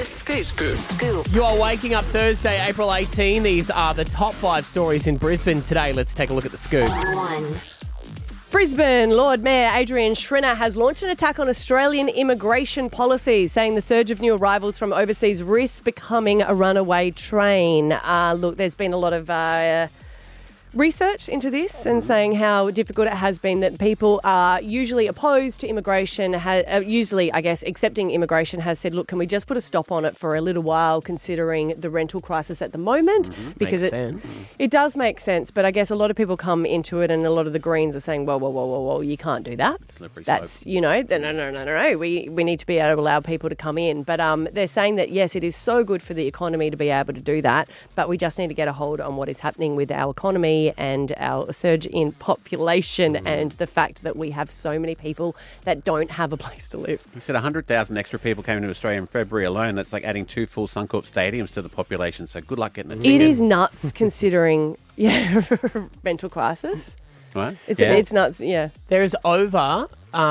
Scoop. You are waking up Thursday, April 18. These are the top 5 stories in Brisbane today. Let's take a look at the scoop. Brisbane Lord Mayor Adrian Schrinner has launched an attack on Australian immigration policy, saying the surge of new arrivals from overseas risks becoming a runaway train. Look, there's been a lot of research into this and saying how difficult it has been, that people are usually opposed to immigration, usually, I guess, accepting immigration, has said, look, can we just put a stop on it for a little while, considering the rental crisis at the moment? Because it does make sense, but I guess a lot of people come into it and a lot of the Greens are saying, whoa, you can't do that. That's, no, we need to be able to allow people to come in. But they're saying that, yes, it is so good for the economy to be able to do that, but we just need to get a hold on what is happening with our economy and our surge in population and the fact that we have so many people that don't have a place to live. You said 100,000 extra people came into Australia in February alone. That's like adding 2 full Suncorp stadiums to the population. So good luck getting a ticket. It is nuts considering, rental crisis. Right? It's nuts, yeah. There is over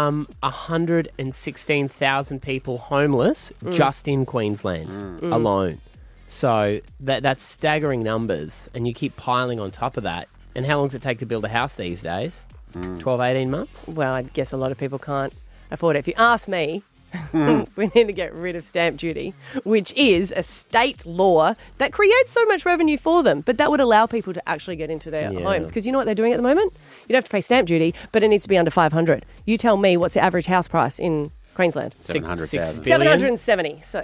116,000 people homeless just in Queensland alone. So that's staggering numbers, and you keep piling on top of that. And how long does it take to build a house these days? 12, 18 months? Well, I guess a lot of people can't afford it. If you ask me, we need to get rid of stamp duty, which is a state law that creates so much revenue for them, but that would allow people to actually get into their homes. Because you know what they're doing at the moment? You don't have to pay stamp duty, but it needs to be under 500. You tell me, what's the average house price in Queensland? 700,000. 770. So,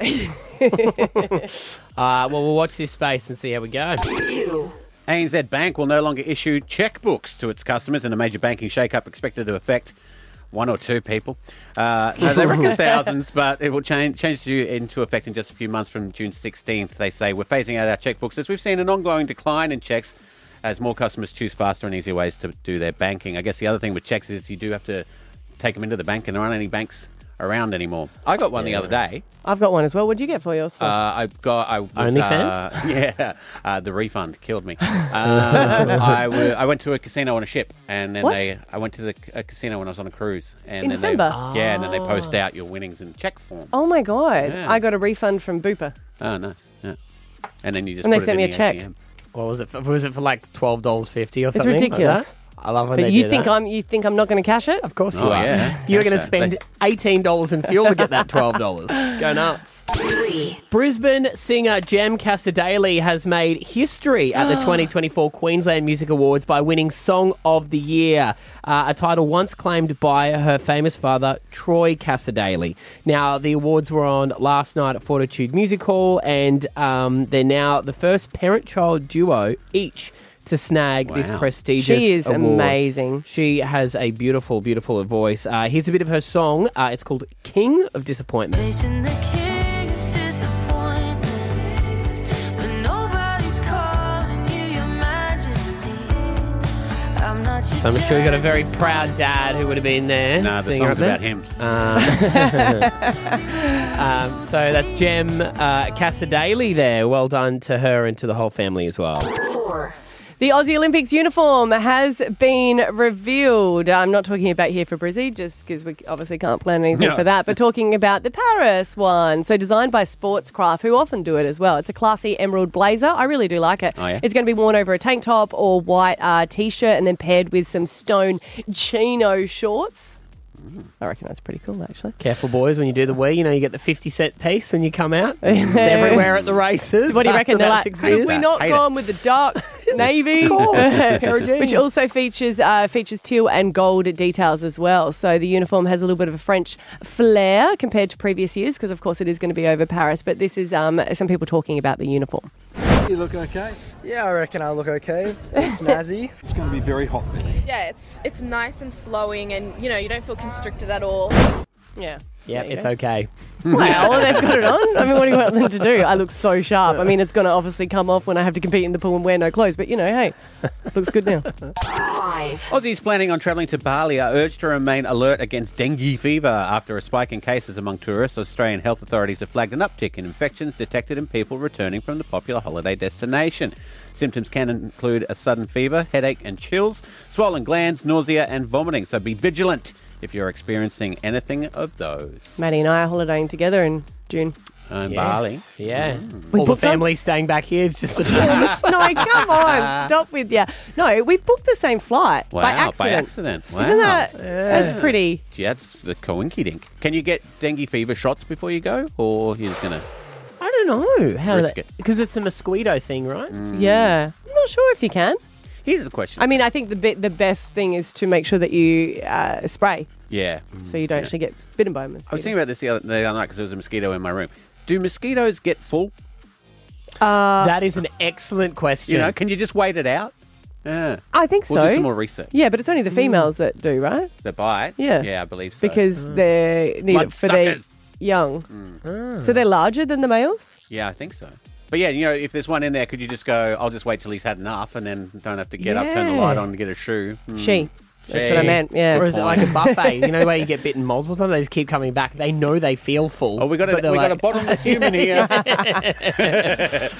well, we'll watch this space and see how we go. ANZ Bank will no longer issue checkbooks to its customers in a major banking shake-up expected to affect 1 or 2 people. No, they reckon thousands, but it will change into effect in just a few months from June 16th. They say we're phasing out our checkbooks as we've seen an ongoing decline in checks as more customers choose faster and easier ways to do their banking. I guess the other thing with checks is you do have to take them into the bank, and there aren't any banks around anymore. I got one the other day. I've got one as well. What did you get for yours? OnlyFans? The refund killed me. I went to a casino on a ship, and then I went to a casino when I was on a cruise. And in then December? And then they post out your winnings in check form. Oh my God. Yeah. I got a refund from Bupa. Oh, nice. Yeah. And then you just And put they sent me a check. ATM. What was it? Was it for like $12.50 or something? It's ridiculous. Like I love when But they you do think that. you think I'm not going to cash it? Of course you Oh, are. yeah. You're going to Cash spend it. $18 in fuel to get that $12. Go nuts. Brisbane singer Jem Casadale has made history at the 2024 Queensland Music Awards by winning Song of the Year, a title once claimed by her famous father, Troy Casadale. Now, the awards were on last night at Fortitude Music Hall, and they're now the first parent-child duo each to snag this prestigious She is award. amazing. She has a beautiful, beautiful voice. Here's a bit of her song. It's called King of Disappointment. Facing the king of disappointment, when nobody's calling you your majesty. I'm not your So I'm sure you got a very proud dad who would have been there. No, the singing song's up about there. him. So that's Jem Casadale there. Well done to her and to the whole family as well. The Aussie Olympics uniform has been revealed. I'm not talking about here for Brizzy, just because we obviously can't plan anything for that, but talking about the Paris one. So designed by Sportscraft, who often do it as well. It's a classy emerald blazer. I really do like it. Oh, yeah? It's going to be worn over a tank top or white T-shirt and then paired with some stone chino shorts. I reckon that's pretty cool, actually. Careful, boys, when you do the wee. You know, you get the 50-cent piece when you come out. It's everywhere at the races. What do you reckon? They're like, 6 have beers. we not Hate gone with the dark navy? Of course. Pair of jeans. Which also features teal and gold details as well. So the uniform has a little bit of a French flair compared to previous years, because of course it is going to be over Paris. But this is some people talking about the uniform. You look okay? Yeah, I reckon I look okay. It's snazzy. It's going to be very hot there. Yeah, it's nice and flowing, and you don't feel constricted at all. Yeah. Yep, it's okay. Well, they've got it on. I mean, what do you want them to do? I look so sharp. I mean, it's going to obviously come off when I have to compete in the pool and wear no clothes. But, hey, looks good now. Aussies planning on travelling to Bali are urged to remain alert against dengue fever after a spike in cases among tourists. Australian health authorities have flagged an uptick in infections detected in people returning from the popular holiday destination. Symptoms can include a sudden fever, headache and chills, swollen glands, nausea and vomiting. So be vigilant if you're experiencing anything of those. Maddie and I are holidaying together in June. in Bali. Yeah. We All the booked them? family staying back here. It's just the two of us. No, come on, stop with you. No, we booked the same flight Wow, by accident. Wow. Isn't that's pretty? Gee, that's the coinky dink. Can you get dengue fever shots before you go, or you're just gonna? I don't know how Risk it. because it's a mosquito thing, right? Yeah, I'm not sure if you can. Here's the question. I mean, I think the best thing is to make sure that you spray yeah. so you don't actually get bitten by a mosquito. I was thinking about this the other night because there was a mosquito in my room. Do mosquitoes get full? That is an excellent question. You know, can you just wait it out? Yeah. I think so. We'll do some more research. Yeah, but it's only the females that do, right? The bite? Yeah. Yeah, I believe so. Because they need it for their Bloodsuckers. young. So they're larger than the males? Yeah, I think so. But yeah, you know, if there's one in there, could you just go, I'll just wait till he's had enough and then don't have to get up, turn the Yeah. light on and get a shoe? She. That's what I meant, yeah. Or is it like a buffet? You know, where you get bitten multiple times, they just keep coming back. They know they feel full. Oh, we got but they're a like, bottomless human here.